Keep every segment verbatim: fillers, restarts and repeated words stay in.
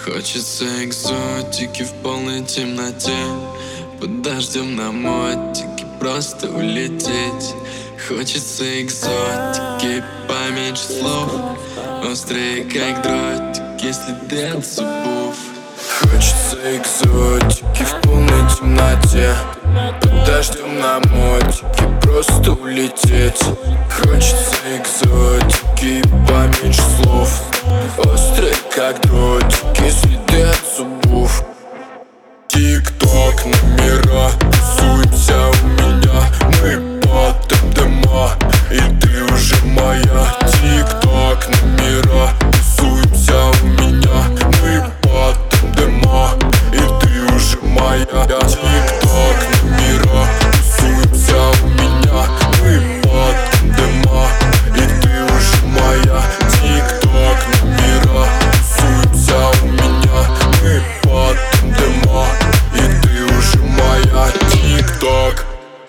Хочется экзотики в полной темноте, под дождем на мотике просто улететь. Хочется экзотики, поменьше слов, острые как дротики, следы от зубов. Хочется экзотики в полной темноте, под дождем на мотике просто улететь. Хочется экзотики, поменьше слов, острые как дротики, следы от зубов. Тик-ток, номера, суется у меня, мы под МДМА, и ты уже моя. Тик-ток, номера, суется у меня, мы под МДМА, и ты уже моя. Тик-ток, номера, суется у меня, мы под МДМА, и ты уже моя. Тик-ток, номера, суется у меня, мы под МДМА, и ты уже моя. Тик-ток.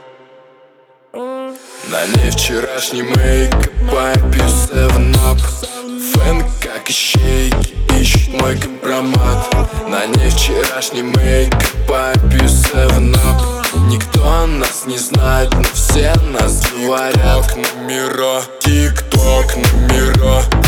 На ней вчерашний мейк, попью севен ап. Фэн, как ищейки, ищет мой компромат. На ней вчерашний мейк, попью севен ап. Никто нас не знает, но все нас говорят. Тик-ток, номера, тик-ток, номера,